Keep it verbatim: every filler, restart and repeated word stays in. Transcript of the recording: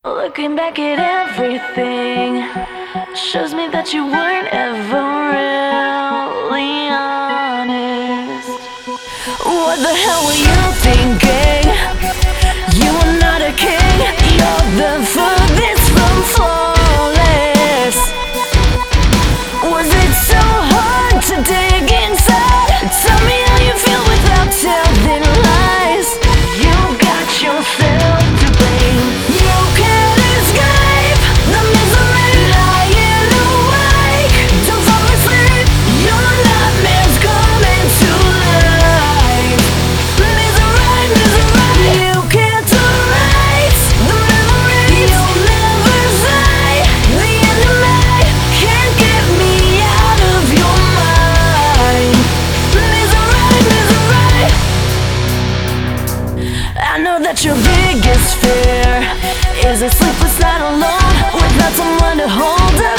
Looking back at everything shows me that you weren't ever really honest. What the hell were you thinking? You are not a king, you're the furthest from flawless. Was it so hard to dig inside? Tell me how you feel without telling lies. You got yourself to blame. You can't escape the misery lying awake. Don't fall asleep, your nightmares coming to life. Misery, misery, you can't erase the memory. You'll never say the end of me can't get me out of your mind. Misery, misery. I know that your biggest fear is a sleepless night alone without someone to hold.